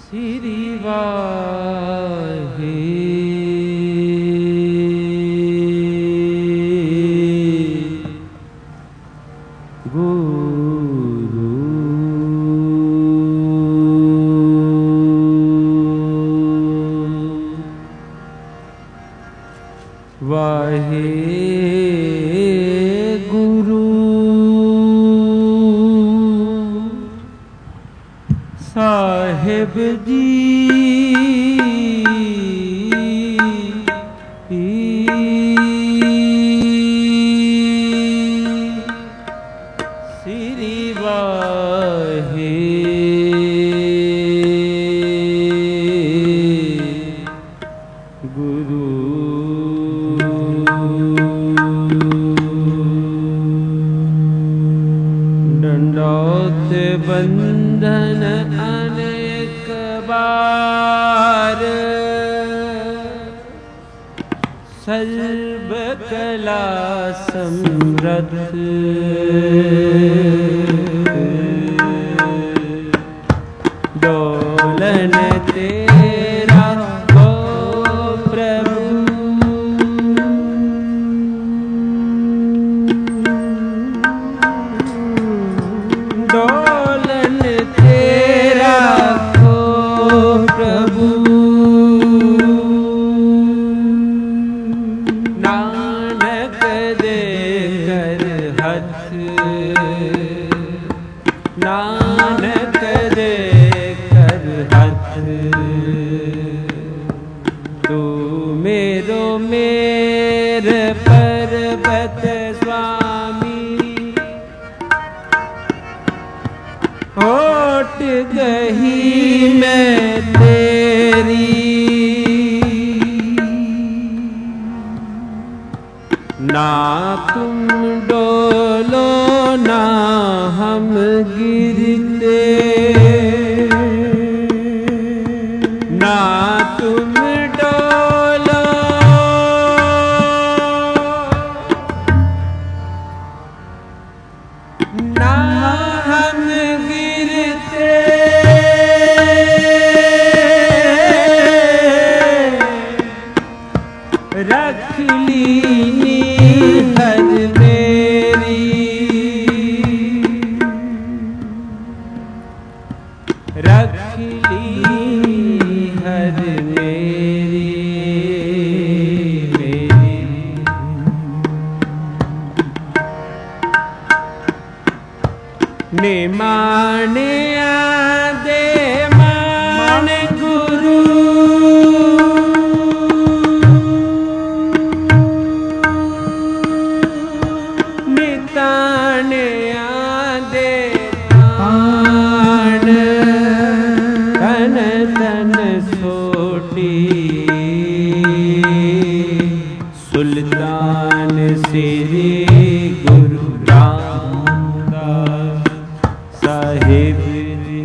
श्री वाहे गुरु वाहे गुरु साहिब जी श्री वाहे गुरु दंडौत बंधन अनेक बार सर्व कला समृद्ध डोलन तेरा गो प्रभु डोलन तेरा गो प्रभु नानक दे कर हथ नानक दे कर हथ तू मेरो मेर पर्वत स्वामी होट गही मैं तेरी ना तुम डोलो ना हम गिरते ना तुम डोलो ना हम गिरते रख ली हर मेरी रख ली हर मेरी निमाने आदे मान गुरु निताने आदे तान तन तन सोटी सुल्तान श्री गुरु रामदास साहिब जी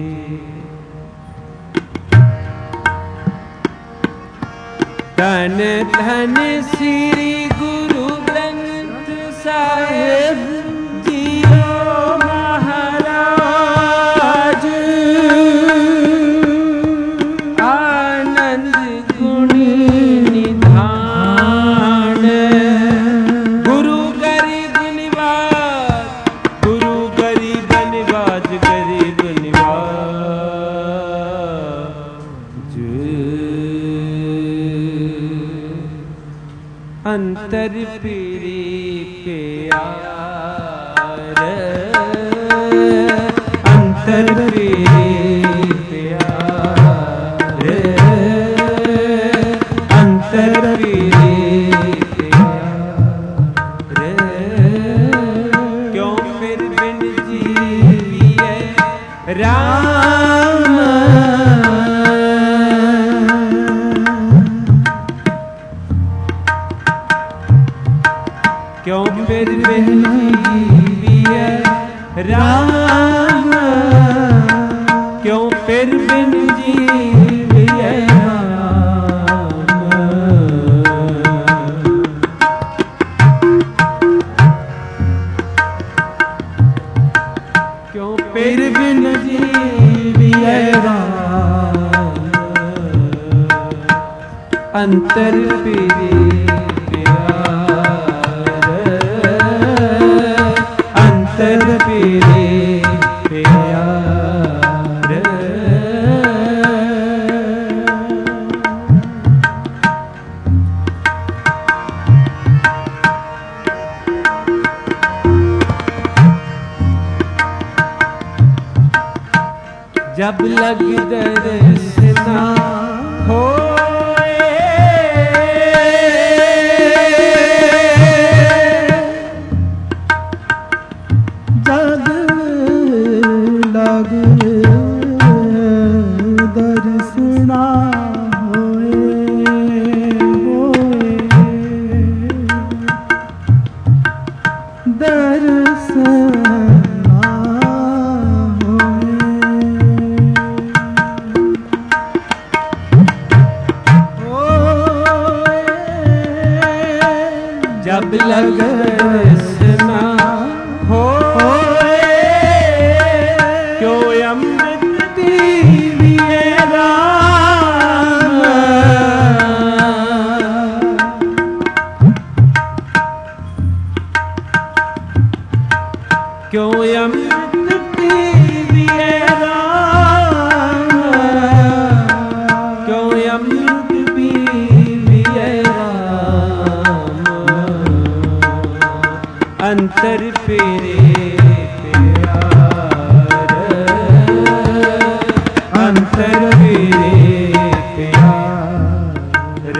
धन धन श्री गुरु ग्रंथ साहिब जियो महाराज आनंद गुण निधान गुरु गरीब निवाज गुरु गरीब निवाज गरीब निवाज अंतर पीरी प्यार अंतर पीरी प्यार अंतर पीरी प्यार क्यों फिर बिन जीविए राम क्यों फिर बिन जीविए राम क्यों फिर बिन जीविए राम क्यों फिर बिन जीविए राम अंतर फिरे प्यार, अंतर फिरे प्यार। जब लग दर्शना होए, जब लग दर्शना जब लग दर्शना होए, क्यों अमृत दीविए राम, क्यों अमृत दीविए राम, क्यों अमृत दीविए राम। अंतर फिरे प्यार, अंतर फिरे प्यार।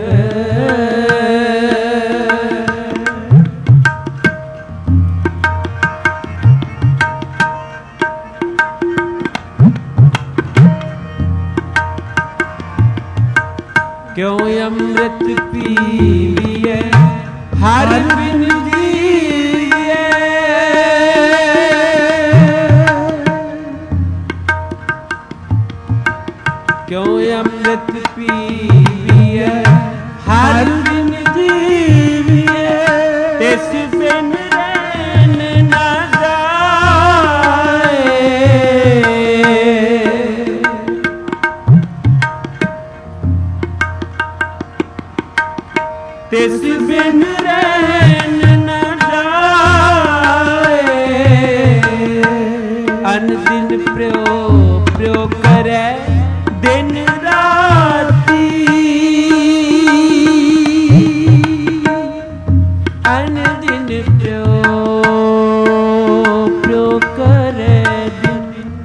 क्यों अमृत पीविए हर बिन जीविए, क्यों अमृत पीविए हर बिन जीविए। इस बिन रैन न जाए, तिस बिन रैन न जाए। अन दिन प्यो प्यो करे दिन राती, अन दिन प्यो प्यो करे दिन,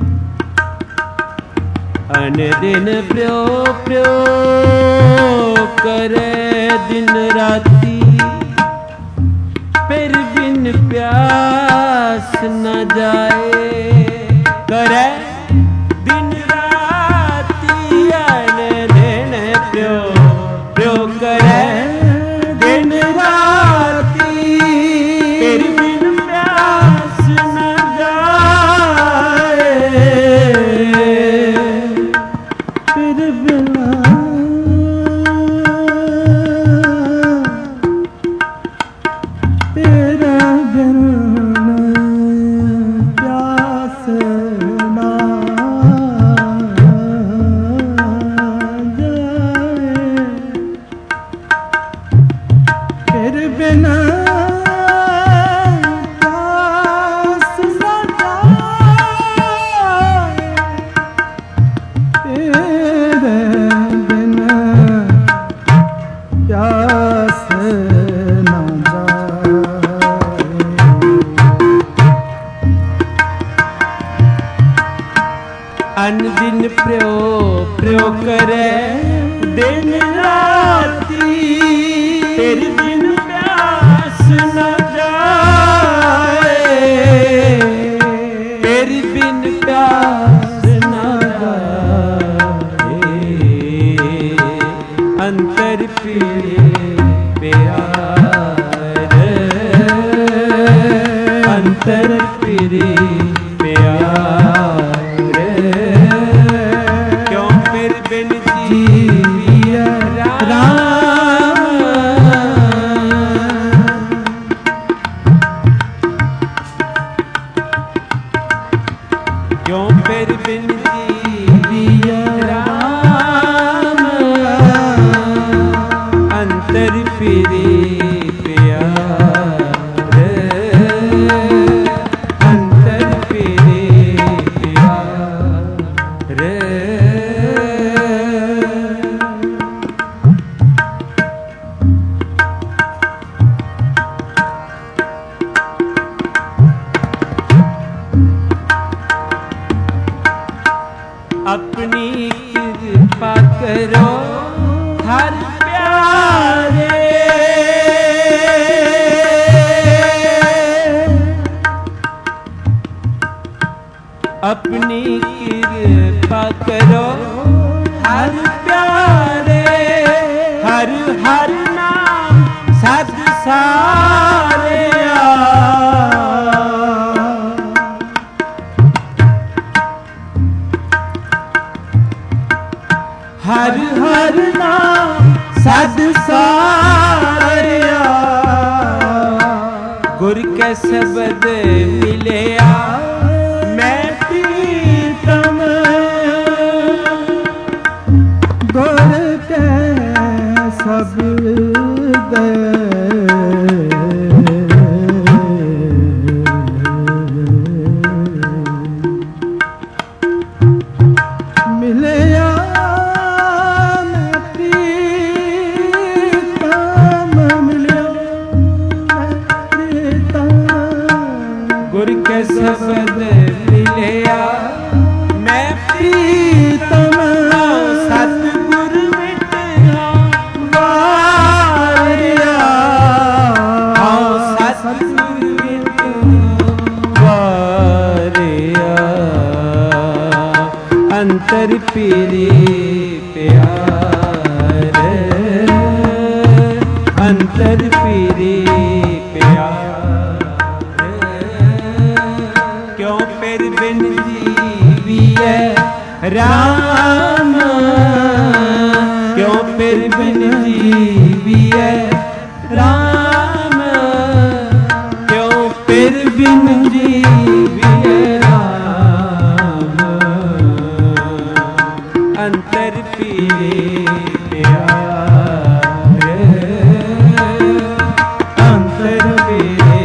अन दिन प्यो प्यो करे दिन राती। फिर बिन प्यास न जाए, करे दिन राती। अन दिन प्यो प्यो करे दिन राती, फिर बिन प्यास न जाए। फिर बिना तेरा बिन प्यास ना जाए। फिर बिना प्यास ना जाए, तेरे बिना प्यास ना जाए। अन दिन प्यो प्यो करे दिन राती, तेरे बिन प्यास न जाए। तेरे बिन प्यास न जाए। अंतर फिरे प्यार, अंतर फिरे प्यार। क्यों फिर बिन जीविए राम, क्यों फिर बिन जीविए राम। फिरे प्यार अंतर फिरे प्यार अपनी कृपा करो हर प्यारे अपनी कृपा करो हर प्यारे हर हर नाम सत सारे हर हर नाम सद सारिया गुर के शब्द मिलिया मैं प्रीतम गुर के शब्द मिलिया शब्द मिलिया मैं प्रीतम सतगुर मिटिया वारिया सतगुर मिटिया वारिया अंतर फिरे प्यार अंतर फिरे प्यार क्यों फिर बिन जीविए राम क्यों फिर बिन जीविए राम क्यों फिर बिन जीविए राम अंतर फिरे प्यार अंतर फिरे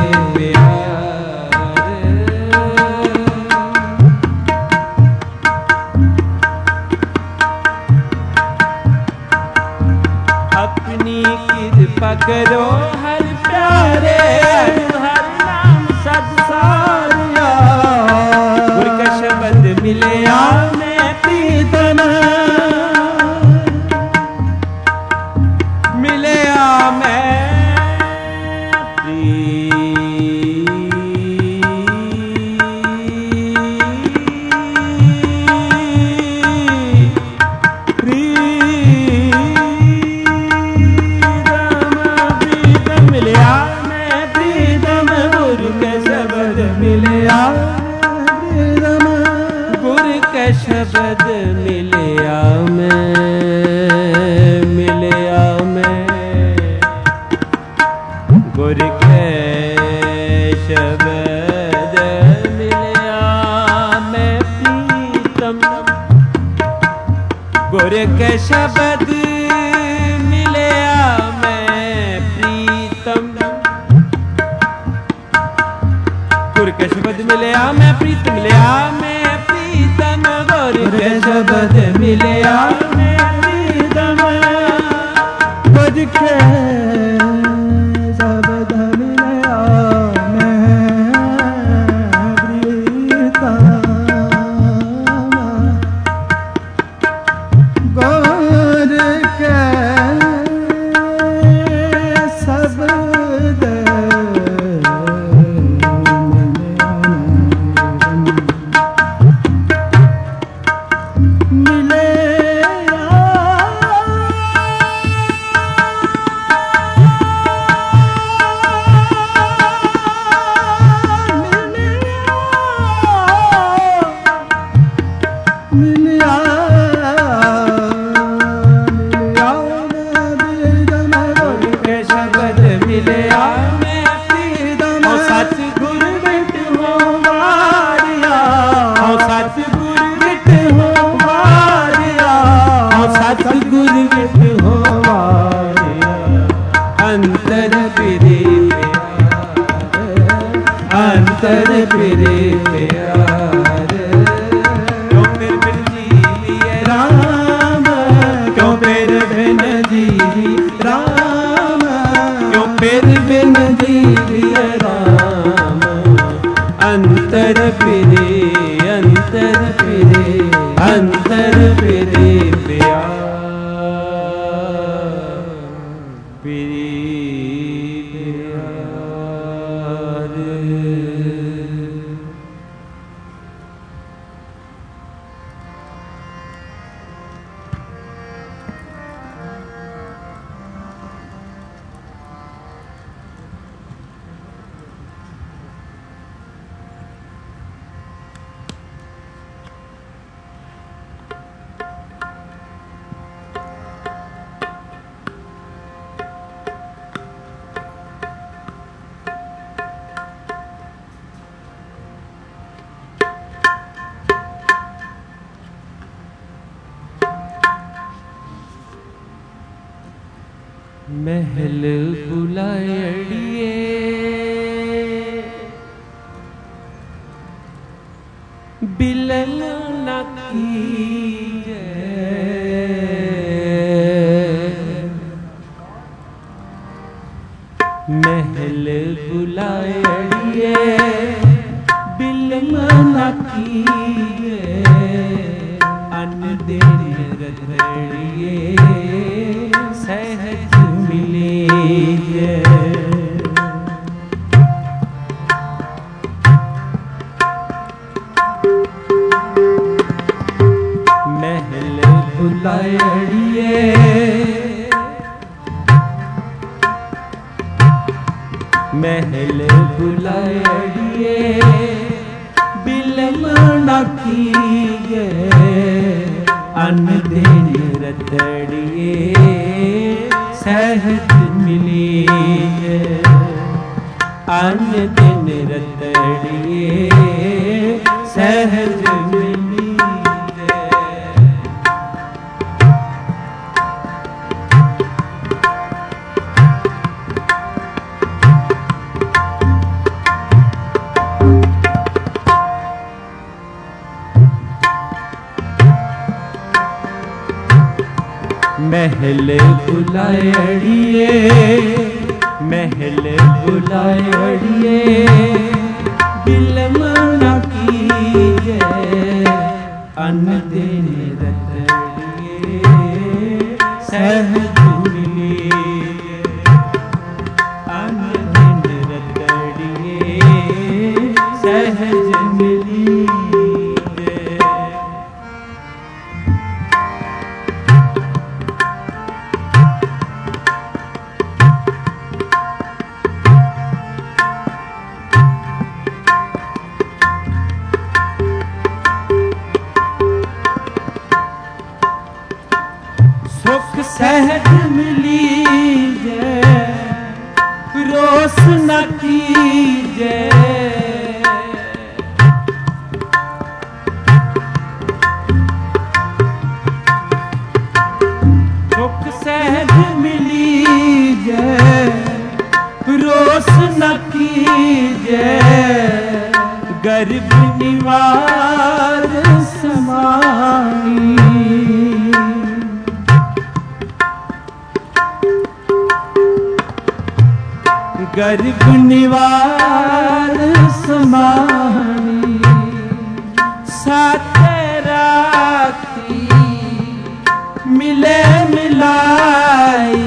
कृपा करो हर प्यारे हर नाम सद सारिया गुर का शब्द मिलिया मैं प्रीतम मिलिया मैं शब्द मिलिया मैं गुर के शब्द मिलिया मैं प्रीतम गुर के शब्द मिलिया मैं प्रीतम गुर के शब्द मिलिया मैं प्रीतम मिलिया मैं प्रीतम गुर के शब्द मिलिया मैं प्रीतम गुर के शब्द मिलिया मैं प्रीतम गुर के शब्द महल बुलाए अड़िए बिलन न कीजे महल बुलाए अड़िए बिलन न कीजे अन्न दिन रतड़िए सहज मिले महल बुलाए अड़िए महल बुलाए अड़िए बिलम न कीजे अन्न दिन रतड़िए सहज मिली अन्न दिन रतड़िए सहज मिली महल बुलाए अड़िए महल बुलाए अड़िए बिलम न कीजे अन्न दिन रतड़िए सहज मिली अन्न दिन रतड़िए सहज मिली सुख सहज मिली जय रोस न कीजे सुख सहज मिली जय रोस न कीजे गर्भ निवार समाई गर्भ निवार समानी साथ राखी मिले मिलाई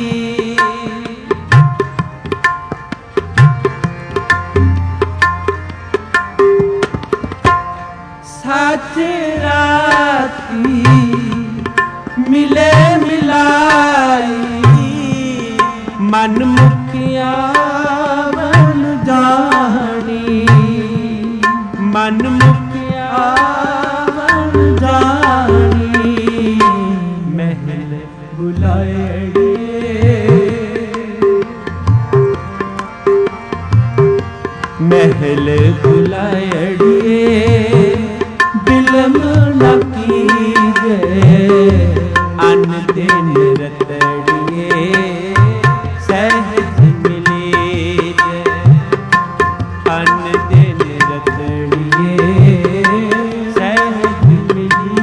साथ राखी मिले मिलाई मन मुखिया बन जानी मन मुखिया बन जानी महल बुलाए अड़िए महल बुलाए अड़िए बिलम न कीजे अन्न दिन रतड़िए सहज मिली अन्न दिन रतड़िए सहज मिली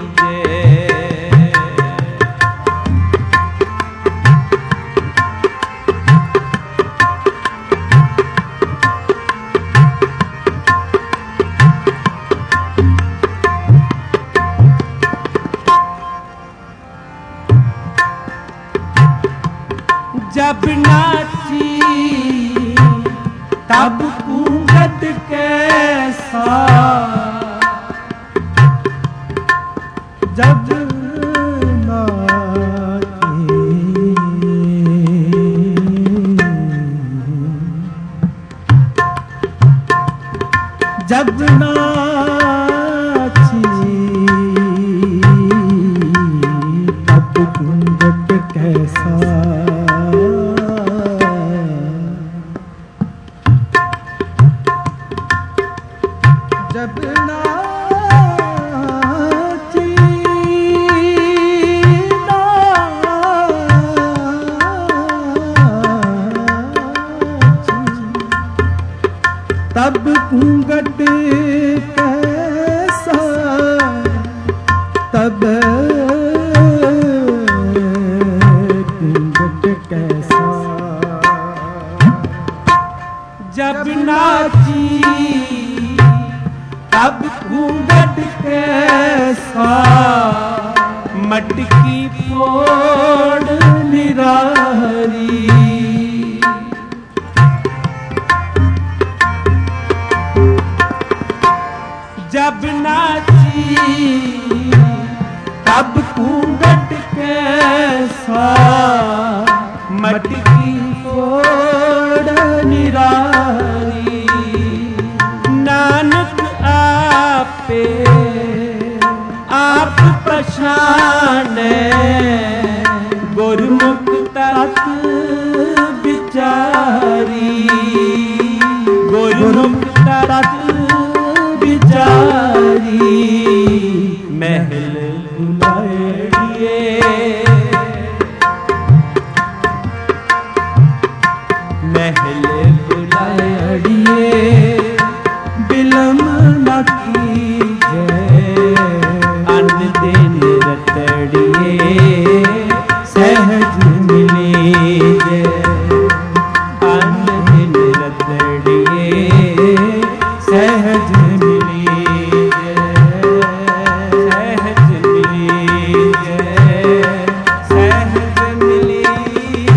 जब नाची तब कूंगत कैसा जब नाची जब नाची तब कूंगत कैसा जब नाची तब घूंघट कैसा, तब घूंघट कैसा, जब नाची तब घूंघट कैसा, मटकी फोड़ निरारी। जब नाची तब घूंघट कैसा, मटकी फोड़ निरारी। नानक आपे आप पछाने, गुरमुख तत् विचारी। गुरमुख तत् विचारी, महल बुलाए, महल बुलाए, बिलम न कीजे, अन दिन रतड़िए, सहज मिलीजे। अन दिन रतड़िए, सहज मिलीजे, सहज मिलीजे, सहज मिलीजे,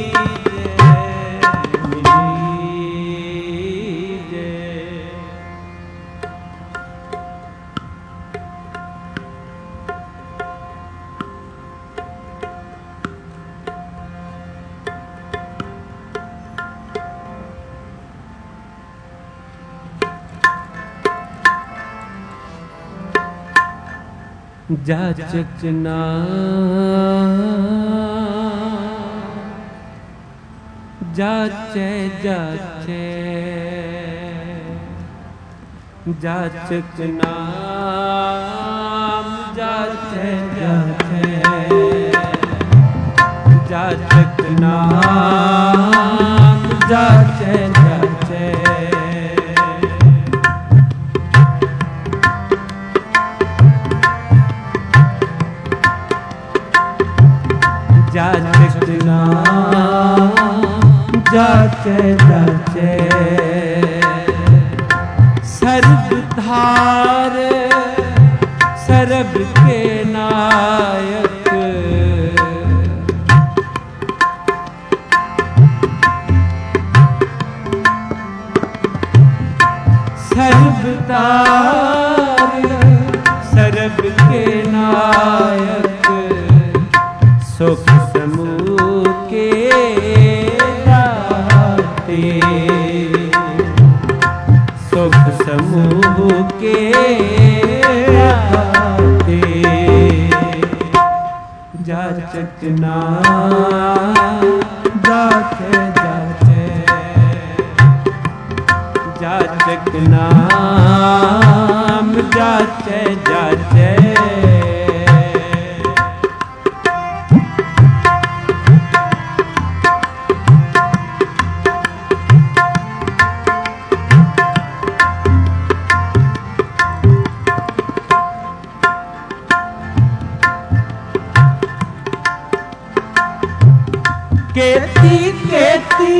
मिलीजे। जाचक ना जाचे जाचे, जाचक नाम जाचे जाचे, जाचक नाम जाचे जाचे। जाचक नाम जाचे जाचे, सर्वधार सर्व के नायक। सर्वधार सर्व के नायक, सुख समूह के दाते। सुख समूह के दाते, जाचक नाम जाचे जाचे, जाचक नाम जाचे जाचे। केती केती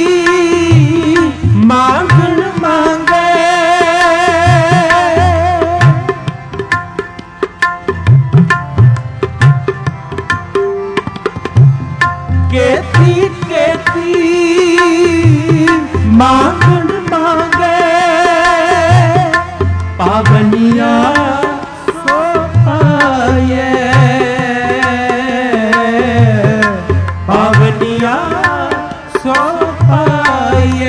मांगन मांगे, केती केती मांगन मांगे, पावनिया सो पाए, पावनिया सो पाए।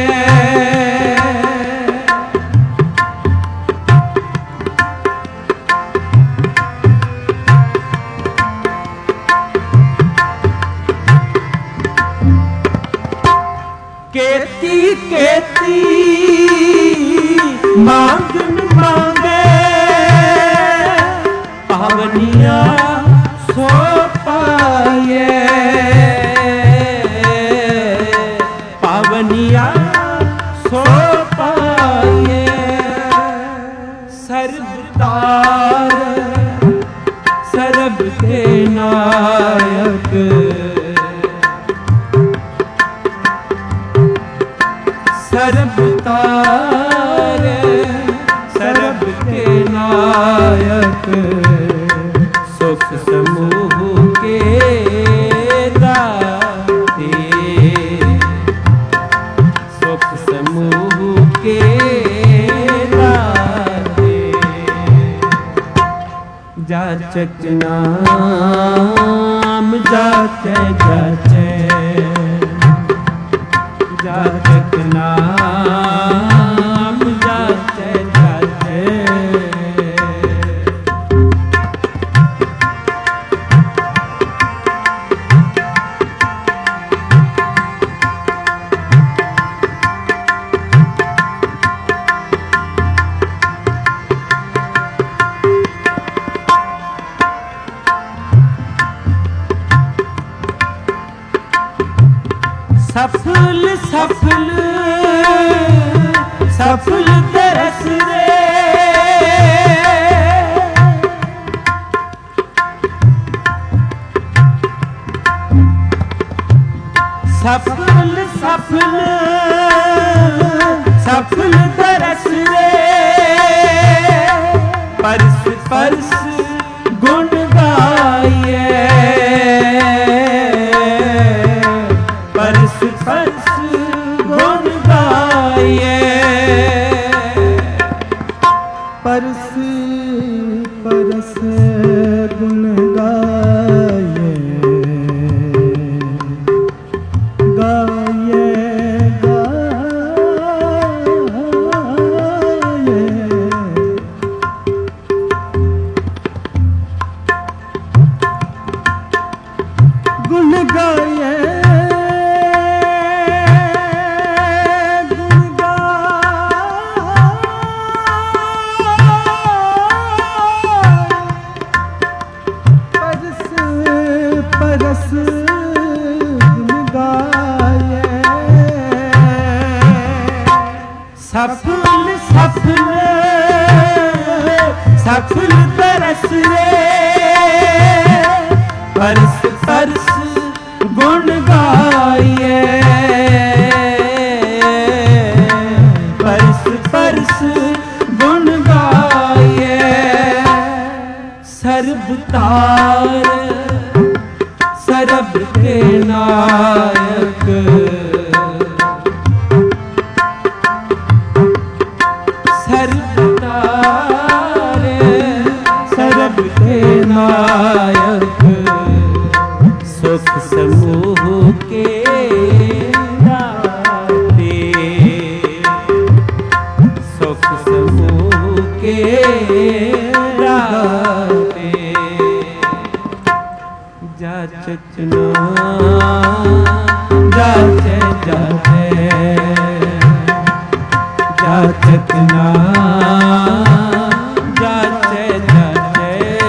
केती केती मांगन मांगे, पावनिया सो पाए, पावनिया सो पाए। तार सरब के नायक सरब तार सरब के नायक सुख समूह के दाते सुख समूह के दाते जाचक नाम जाचे जाचे जाचक नाम जाचे जाचे सफल सफल सफल तरस रे सफल सफल सफल तरस रे परस परस गुण गाये परस परस गुण गाये परस परस गुण गाये गाये गाये गुण गाये सफल सफल सफल तरस रे परस परस गुण गाये परस परस गुण गाये सर्ब तार सरब के नायक सरब के नायक सुख समूह के दाते सुख समूह के दाते जाचक नाम जाचे जाचे जाचक नाम जाचे जाचे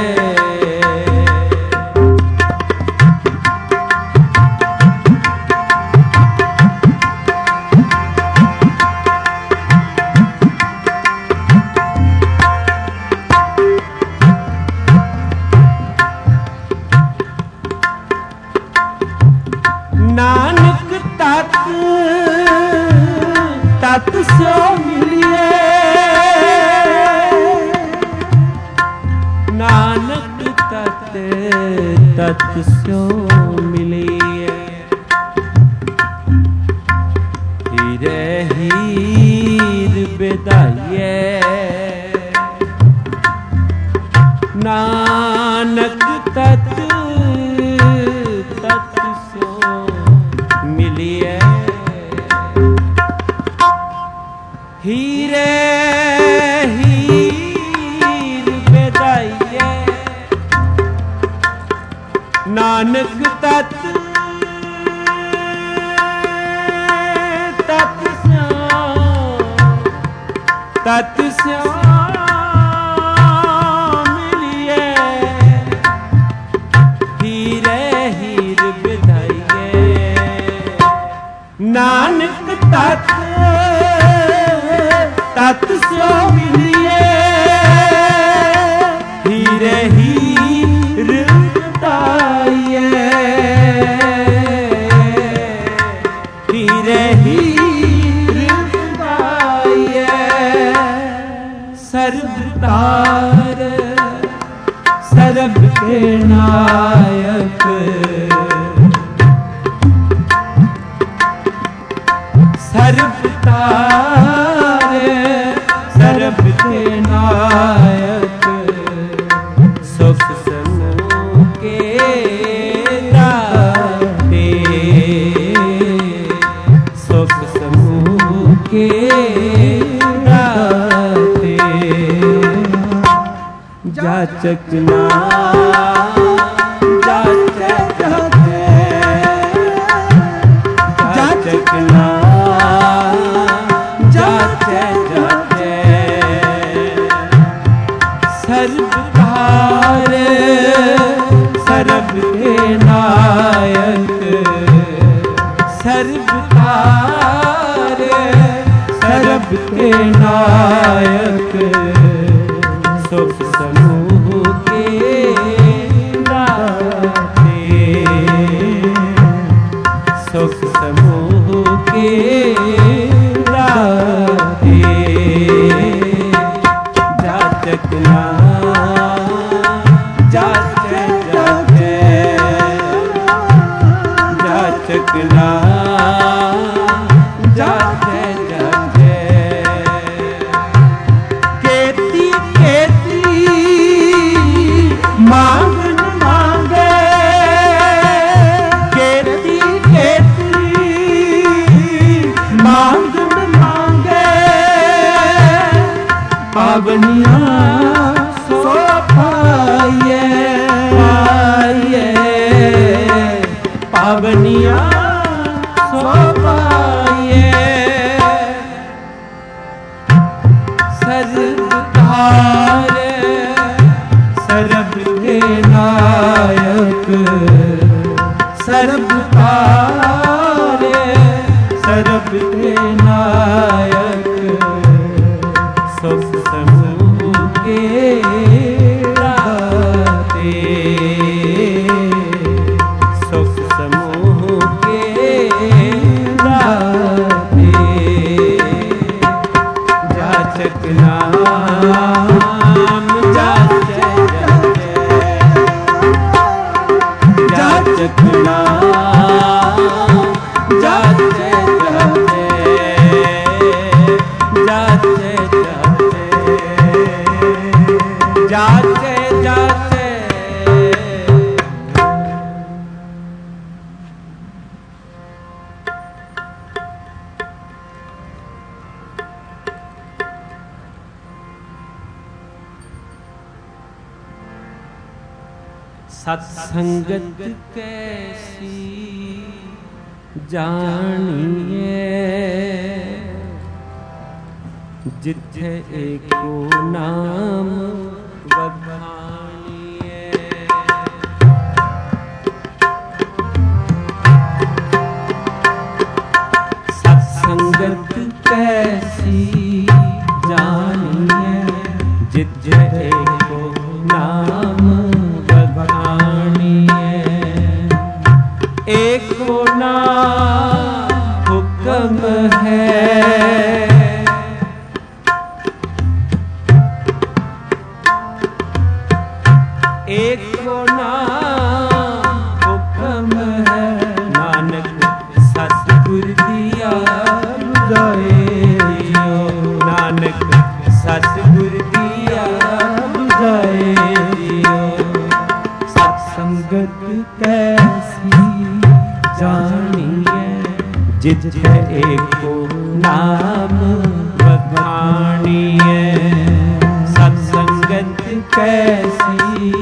नानक तत तत सो मिलिए नानक तत तत सो मिलिए हीरे हीर बेदाइए नानक तत तत सो मिलिए हीरे हीर बेदाइए नानक तत तत स्यो मिलिए हीरे हीर बेदाइए नानक तत तत स्यो मिलिए के नायक सर्ब तारे सर्ब के नायक सुख समूह के दाते सुख समूह के दाते जाचक ना जाचक जाते जाचक ना जाते जाते सर्वकार सर्व के नायक सर्वकार सर्व के नायक सुख समूह के दाते सुख समूह के दाते जाचक नाम जाचक जाते जाचक नाम जाते जाते केती केती मांगन मांगे केती केती मांगन मांगे पावनिया सो पाइए पाइए पावनिया सो पाइए सर्वकार सर्व के नायक सर्वकार सर्व के नायक सुख समूह के दाते सुख समूह के दाते जाचक नाम जाचक जाते जाचक नाम जाचक जाते जाचक जाते जाते सत्संगत कैसी जानिए जिथे एको नाम बखानिए सत्संगत कैसी जानिए जिथे एको नाम एको नाम हुक्म है एको नाम हुक्म है नानक सतगुर दिया बुझाए जियो नानक सतगुर दिया बुझाए जियो सत्संगत कैसी जानिए जिथे एको नाम बखानिए सत्संगत कैसी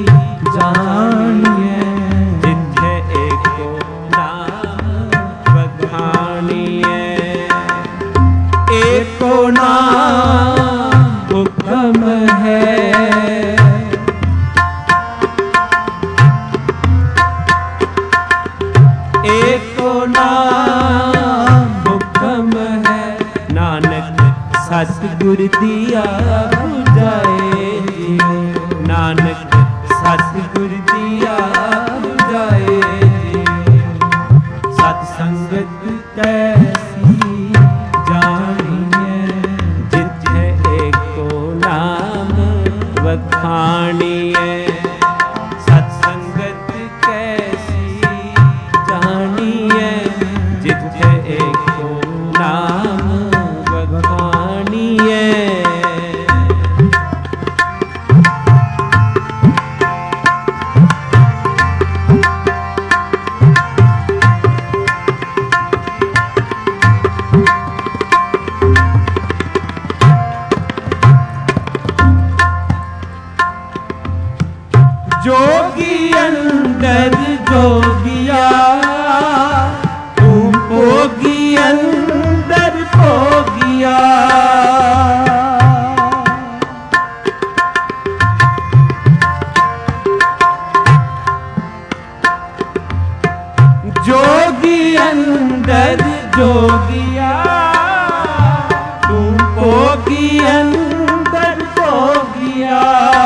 जानिए जिथे एको नाम बखानिए एको नाम हुक्म है एको नाम हुक्म है नानक सतगुर दिया बुझाए जियो नानक सतगुर दिया बुझाए जियो सत्संगत कैसी जानिए जिथे एको नाम बखानिए सत्संग जोगी अंदर जोगिया तू भोगी अंदर भोगिया। जोगी अंदर जोगिया तू भोगी अंदर भोगिया।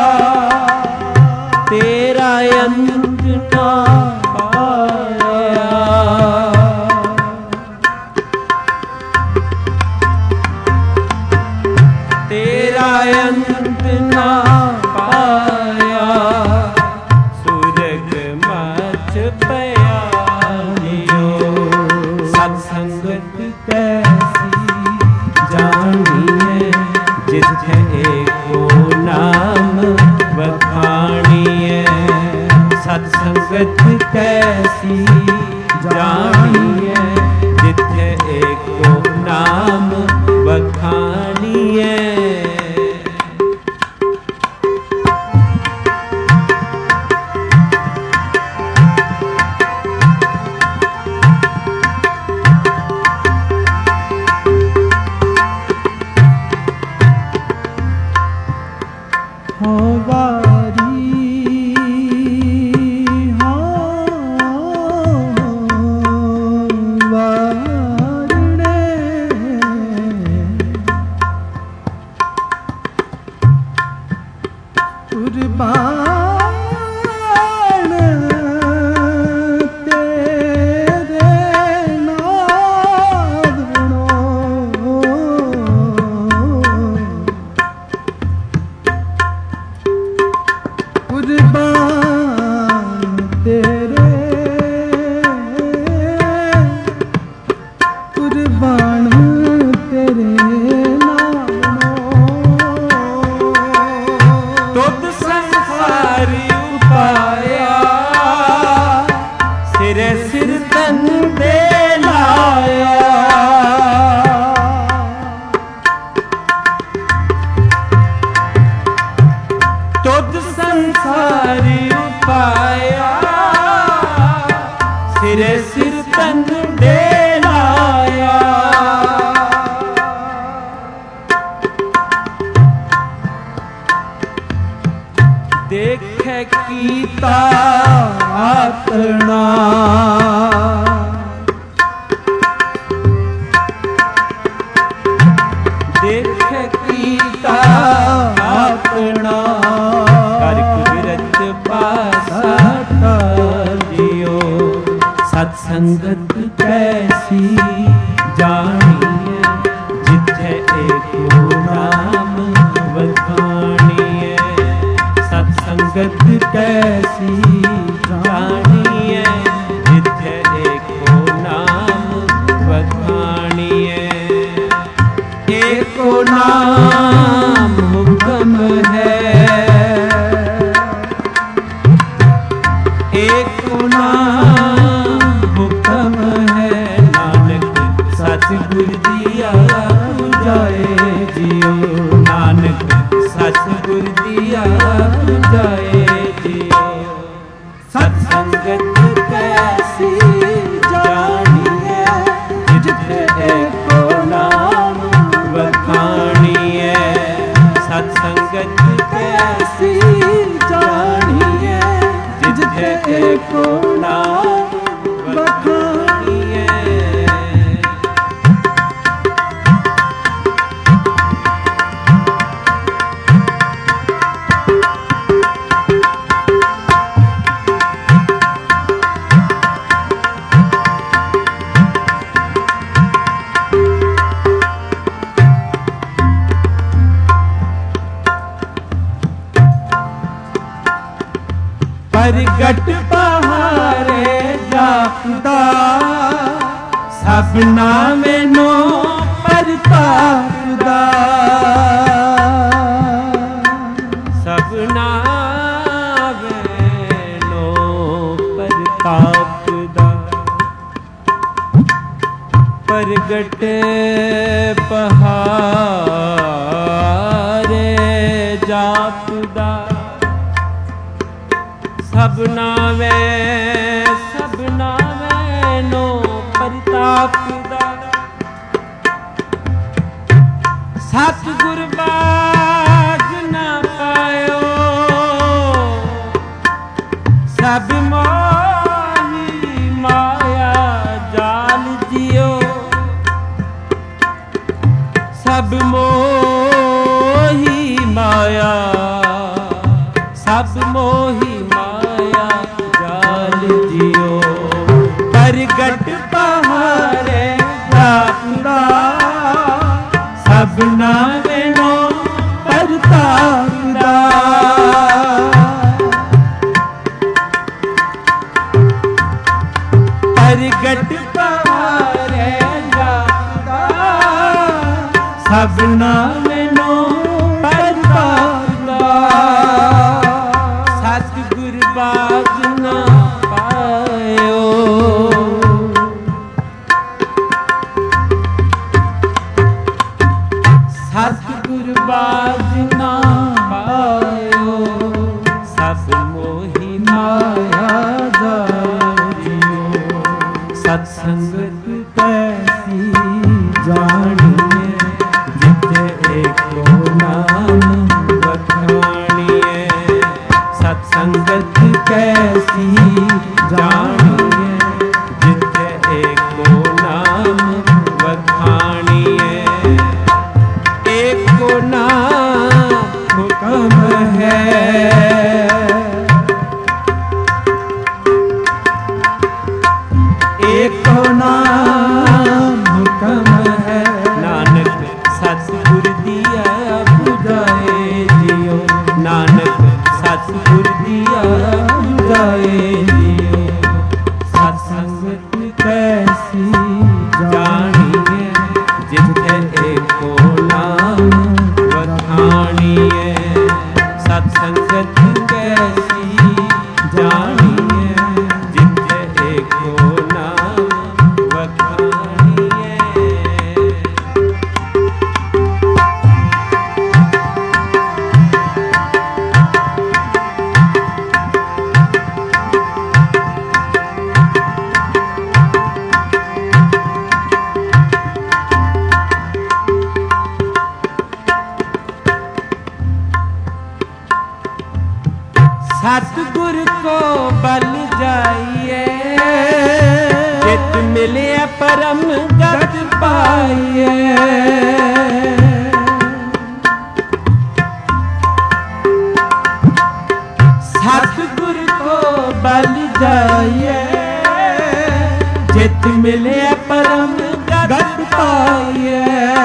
तेरा अंत ना पाया, तेरा अंत ना पाया। सुरग मच पया सत्संगत कैसी जानिए, जिथे एको नाम बखानिए। सत्संगत कैसी जानिए, जिथे एको नाम बखानिए। देखे कीता आतना, देखे कीता आतना। कर कुदरत पासा जियो, सत्संगत कैसी जानिए, जिथे एको नाम बखानिए। सत्संगत कैसी जानिए, जिथे एको नाम बखानिए। एको नाम हुक्म है, एको नाम हुक्म है। नानक सतगुर दिया जाए जियो, नानक सतगुर दिया जाए जियो। सत्संगत कैसी जानिए, जिथे एको नाम बखानिए। सत्संगत कैसी जानिए, जिथे एको नाम बखानिए। प्रगट पहारे जापदा, सबना मैनो परतापदा। सबना मैनो परतापदा। प्रगट पहारे जापदा, सबना में नो प्रताप दा सतगुर बाज ना पायो सब मोही माया जाल जियो सब मोही माया सब मोही माया जाल जियो प्रगट पहाड़े दाता सबना वेनो प्रताप दा प्रगट पहाड़े दाता सबना वेनो प्रताप दा सतगुर बाज ना पायो सतगुर बाज ना पायो सब मोही माया जालियो सत्संगत कैसी जानिए जिते एको नाम बखानिए सत्संगत कैसी जानिए जिते एको नाम बखानिए एको नाम हुक्म है एको नाम हुक्म है नानक सतगुर दिया बुझाए जियो नानक सतगुर दिया बुझाए जियो सत्संगत कैसी जानिए जिथे एको नाम बखानिए सत्संगत कैसी जानिए जिथे एको नाम बखानिए सतगुर को बल जाइए चित मिले परम गत पाइए सतगुर को बल जाइए चित मिले परम गत पाइए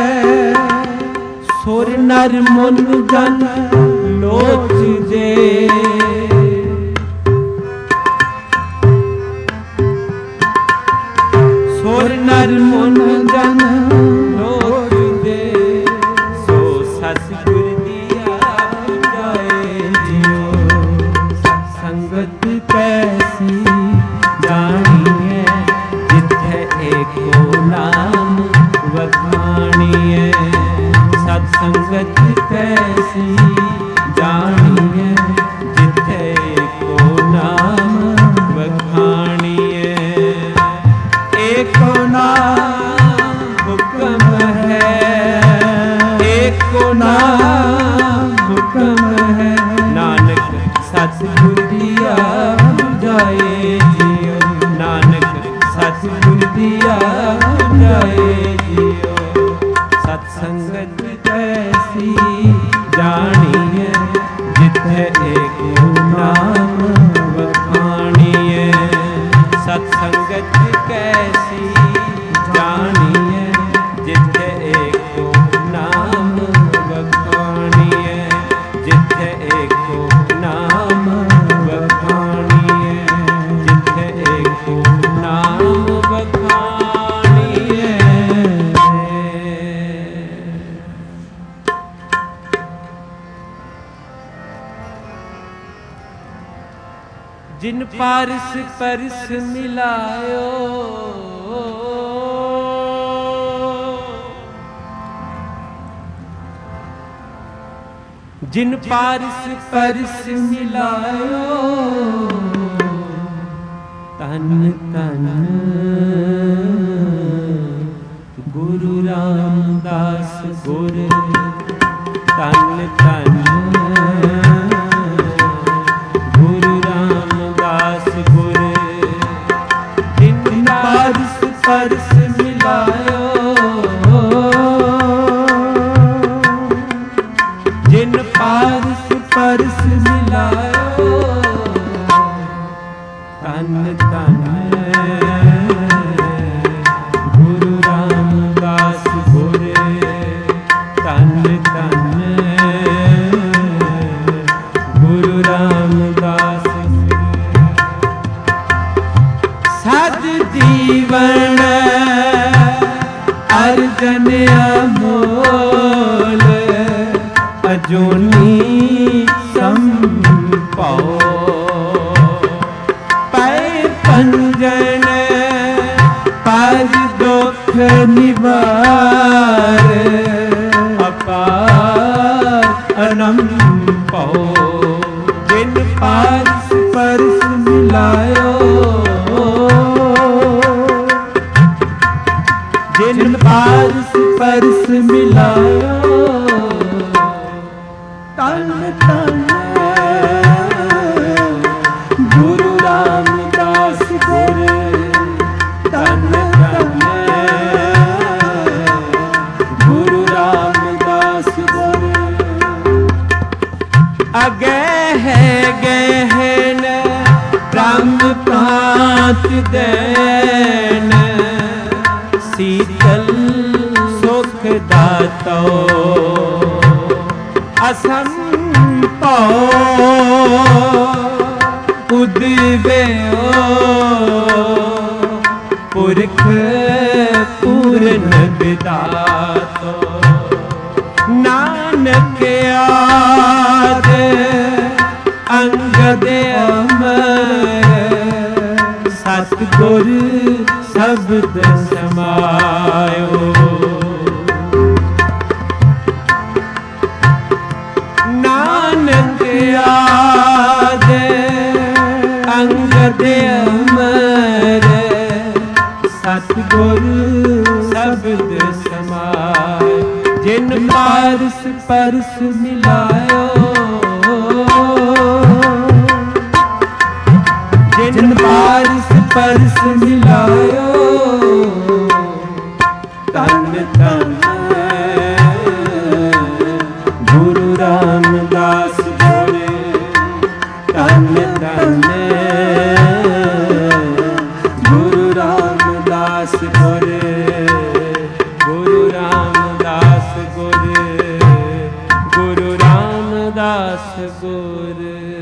सुर नर मुन जन लोच जे सुर नर मुन जन लोच दे सो सतगुर दिया बुझाए जियो सत्संगत कैसी जानिए जिथे एको नाम बखानिए सत्संगत कैसी जानिए जिथे एको नाम बखानिए एको नाम हुक्म है एको नाम हुक्म है नानक सतगुर दिया बुझाए जियो नानक सतगुर दिया बुझाए जियो सत्संगत कैसी जानिए जिथे एको नाम बखानिए सत्संगत कैसी जानिए जिथे एको नाम बखानिए जिथे एको नाम बखानिए जिथे एको नाम बखानिए जिन पारस परस मिलायो जिन पारस परस मिलायो ਧਨ ਧਨ ਗੁਰੂ ਰਾਮਦਾਸ ਗੁਰ, ਧਨ ਧਨ ਗੁਰੂ ਰਾਮਦਾਸ ਗੁਰ, ਜਿਨ ਪਾਰਸ ਪਰਸ ਮਿਲਾਇਓ, ਜਿਨ ਪਾਰਸ ਪਰਸ ਮਿਲਾਇਓ, ਧਨ ਧਨ ਗੁਰੂ ਰਾਮਦਾਸ ਗੁਰ, ਧਨ ਧਨ ਗੁਰੂ ਰਾਮਦਾਸ ਗੁਰ। ਸਦ ਜੀਵਨ ਅਰਜਨ ਅਮੋਲ, ਅਜੂਨੀ ਸੰਭਉ, ਪੈ ਪੰਜਨ ਪਰ ਦੁਖ ਨਿਵਾਰ, ਅਪਾਰ ਅਨੰਦ ਭਉ, ਜਿਨ ਪਾਰਸ ਪਰਸ ਮਿਲਾਇਓ, ਜਿਨ ਪਾਰਸ ਪਰਸ ਮਿਲਾਇਓ, ਧਨ ਧਨ ਗੁਰੂ ਰਾਮਦਾਸ ਗੁਰ, ਧਨ ਧਨ ਗੁਰੂ ਰਾਮਦਾਸ ਗੁਰ। ਅਗੇ ਹੈ ਗਹਿਨ ਬ੍ਰਹਮ ਪ੍ਰਾਂਤ ਦੇਨ, ਸੀਤਲ ਸੁਖ ਦਾਤੋ, ਅਸੰਭਉ ਉਦਵੇਓ, ਪੁਰਖ ਪੂਰਨ ਵਿਦਾਤੋ, ਨਾਨਕ ਆਦ ਅੰਗਦ ਅਮਰ, ਸਤਿਗੁਰ ਸ਼ਬਦ ਸਮਾਇਓ, ਨਾਨਕ ਆਦ ਅੰਗਦ ਅਮਰ, ਸਤਿਗੁਰ ਸ਼ਬਦ ਸਮਾਇ, ਜਿਨ ਪਾਰਸ ਪਰਸ ਮਿਲਾਇਓ, ਜਿਨ ਪਾਰਸ ਪਰਸ ਮਿਲਾਇਓ, ਧਨ ਧਨ ਗੁਰੂ ਰਾਮਦਾਸ ਗੁਰ, ਧਨ ਧਨ ਗੁਰੂ ਰਾਮਦਾਸ ਗੁਰ, ਗੁਰੂ ਰਾਮਦਾਸ ਗੁਰ, ਗੁਰੂ ਰਾਮਦਾਸ ਗੁਰ।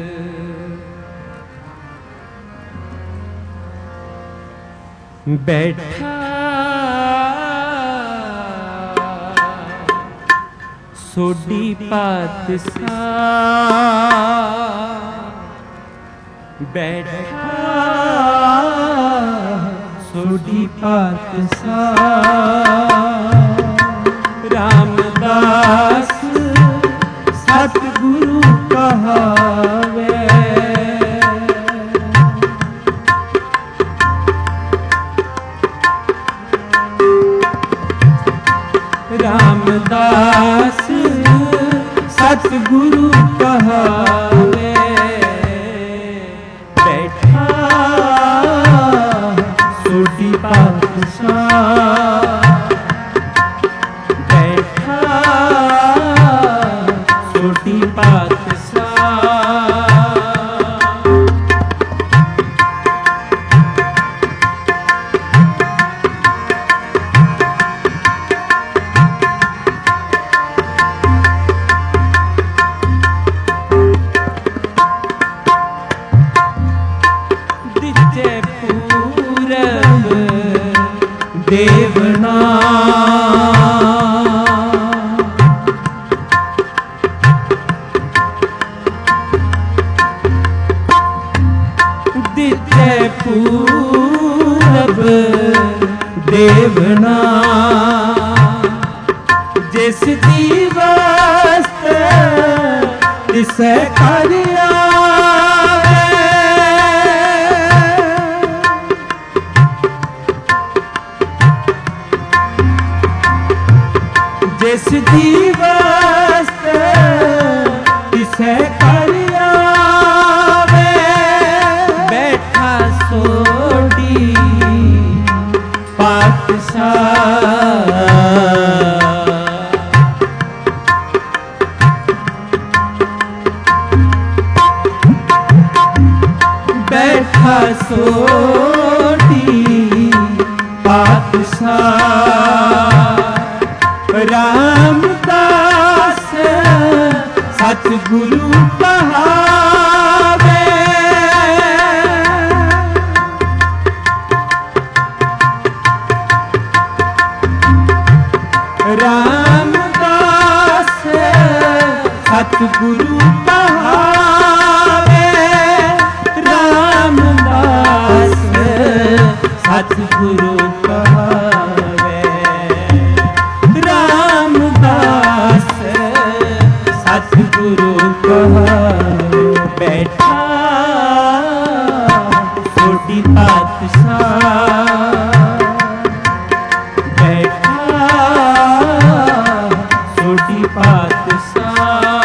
ਬੈਠਾ ਸੋਢੀ ਪਾਤਸ਼ਾਹ, ਬੈਠਾ ਸੋਢੀ ਪਾਤਸ਼ਾਹ, ਰਾਮਦਾਸ ਸਤਿਗੁਰੂ ਕਹਾਵੇ, ਰਾਮਦਾਸ ਸਤਿਗੁਰੂ ਕਹਾਵੇ, ਬੈਠਾ ਸੋਢੀ ਪਾਤਸ਼ਾਹ, ਬੈਠਾ ਸੋਢੀ ਪਾਤਸ਼ਾਹ, ਦੇਵਨਾ ਦਿੱਤੇ ਪੂਰਬ ਦੇਵਨਾ, ਜਿਸ ਦੀ ਵਸਤ ਤਿਸੈ ਕਰ ਆਵੇ, बैठा सोटी पातशाह रामदास सतगुरु कहावे रामदास सतगुरु कहावे रामदास सतगुरु कहावे रामदास सतगुरु कहावे बैठा सोटी पातशाह बैठा सोटी पातशाह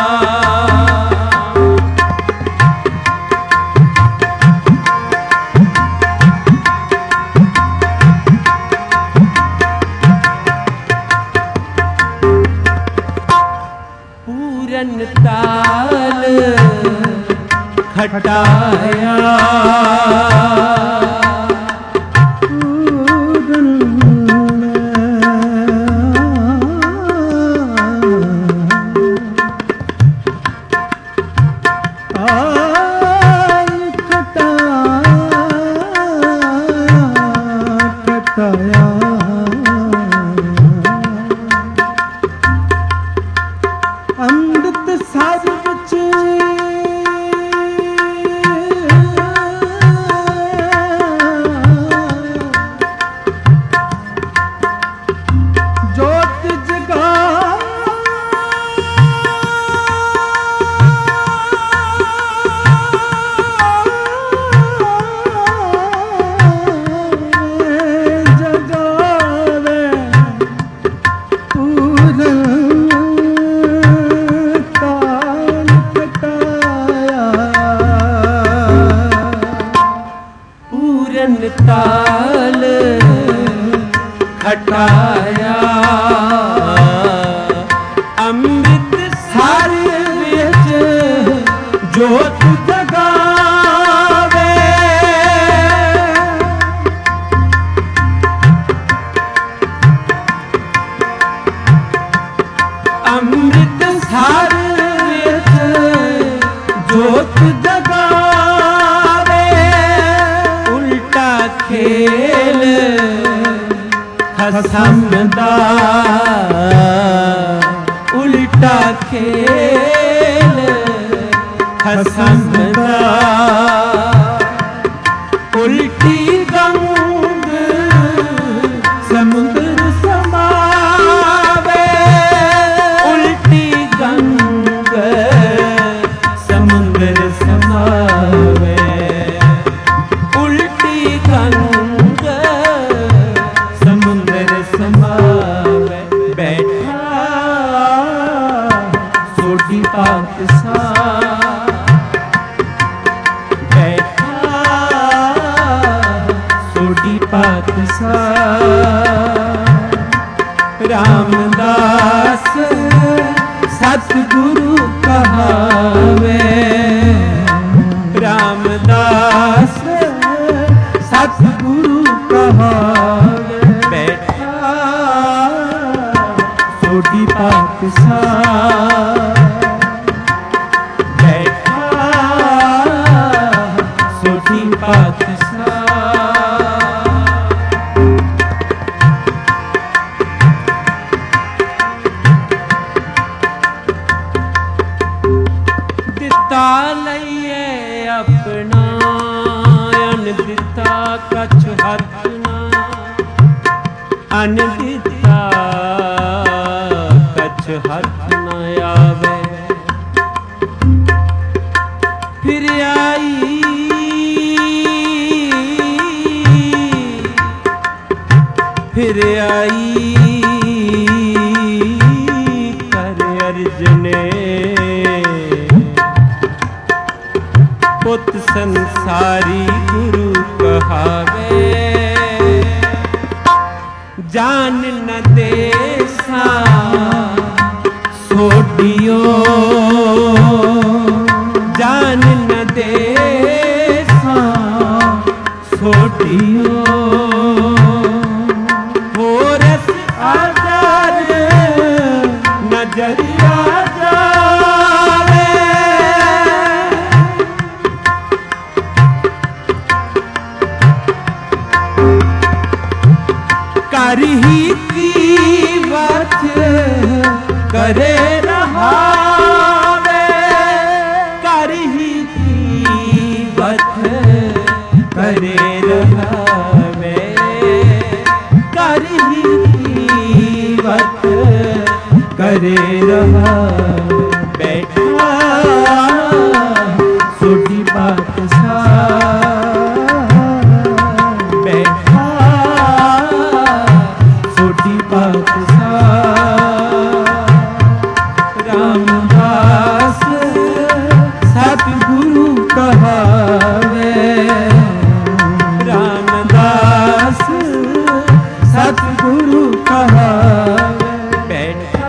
पूरन ताल खटाया अमृत सार विच जोत जगा जगावे पूरन ताल खटाया अमृत सार विच जोत जगावे अमृत सार विच जोत जगावे उल्टा खेल खसम दा उल्टा खेल खसम दा उल्टी गंग समुद्र समावे उल्टी गंग समुद्र समावे उल्टी गंग समुद्र समावे बैठा सोटी पातशाह बैठा सोटी पातशाह रामदास सतगुरु कहावे रामदास सतगुरु कहावे बैठा सोटी पातशाह बैठा सोटी पातशाह दिता लइए अपना अन दिता कछ हथ ना अन दिता कछ हथ न आवे फिर आई कर अर्जने पुत संसारी गुरु कहावे जान न देसा सोडियो जान न देसा कर ही कीवत करे रहावे, कर ही कीवत करे रहावे, कर ही कीवत करे रहावे। बैठा सोटी बात सा, बैठा सोटी बात सा। रामदास सतगुरु कहावे, रामदास सतगुरु कहावे। बैठा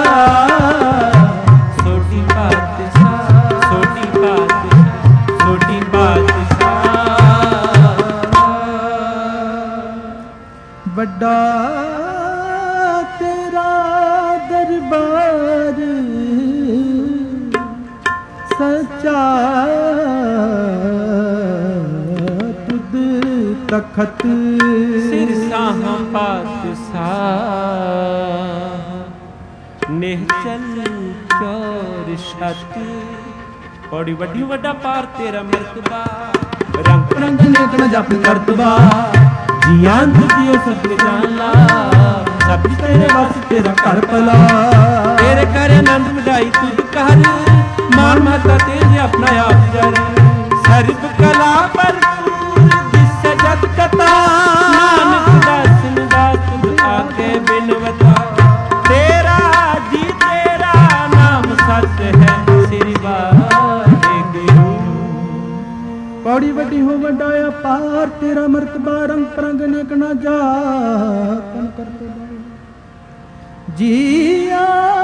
सोटी बात सा, सोटी बात सा, सोटी बात सा। बड़ा तेरा दरबार सच्चा, तुद तखत सिर साहा पातशाह। निहचल चौर छत, बड़ी वड्डी वड्डा पार तेरा मरतबा। रंग रंग नेक न जप करतबा, जियां तुझियो सब जाना। सब तेरे बस तेरा कर भला, तेरे कर आनंद मिठाई तुझ कर। मान महता तेरे अपना आप जर, सर्ब कला भरपूर दिस जत कथा। नानक दासन दास तुझ आगे बिनवता, तेरा जी तेरा नाम सच है श्री वाहिगुरु। पौड़ी वड्डी हो वड्डा पार तेरा मरतबा। रंग परंग नेक ना जापन करते जिया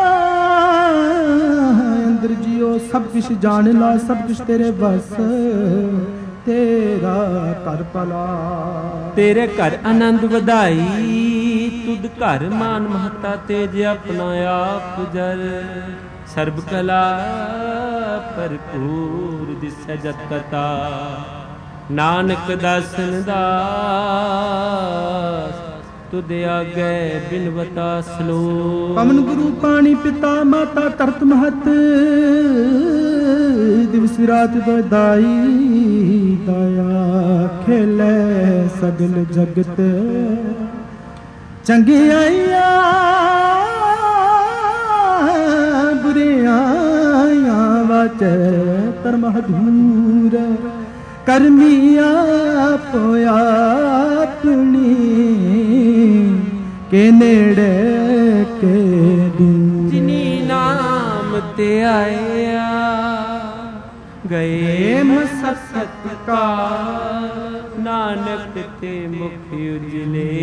अंदर जियो। सब कुछ जान ला, सब कुछ तेरे बस, तेरा कर भला। तेरे घर आनंद ਵਧਾਈ, तुद घर मान महता तेज अपना आप जर। सर्ब कला भरपूर दिसै जत कथा। नानक दासन दास तुद आगे बिनवता सलोक। पवन गुरु पानी पिता माता तरत महत, दिवस रात बधाई दया। खेले सगल जगत चंगियाइया, बुरियाइया वाचे परम धूर। करमिया पोया अपनी के नेड़े के दूर। जिनी नाम ते आया गए मसकत का, नानक ते मुख उजले।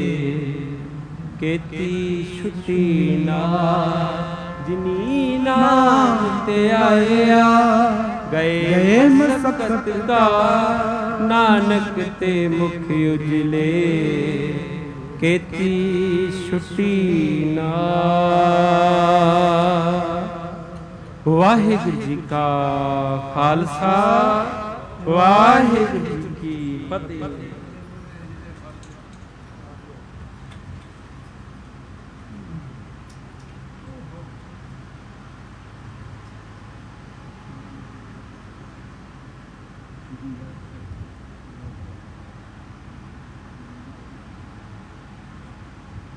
केती छुट्टी ना जिनी नाम ते आया गए मसकत का। नानक ते मुख उजले, केती छुट्टी ना। वाहिगुरु जी का खालसा, वाहिगुरु जी की फतेह।